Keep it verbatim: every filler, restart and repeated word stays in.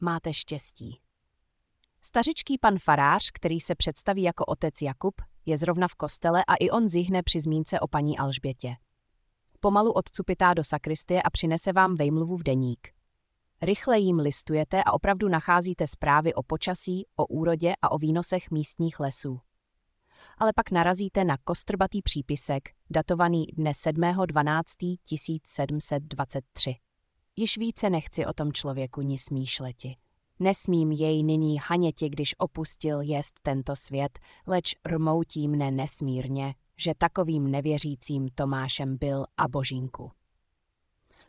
máte štěstí. Stařičký pan farář, který se představí jako otec Jakub, je zrovna v kostele a i on zihne při zmínce o paní Alžbětě. Pomalu odcupitá do sakristie a přinese vám vejmluvu v deník. Rychle jim listujete a opravdu nacházíte zprávy o počasí, o úrodě a o výnosech místních lesů. Ale pak narazíte na kostrbatý přípisek, datovaný dne sedmého dvanáctého tisíc sedm set dvacet tři. Již více nechci o tom člověku ni smýšleti. Nesmím jej nyní haněti, když opustil jest tento svět, leč rmoutí mne nesmírně, že takovým nevěřícím Tomášem byl a božínku.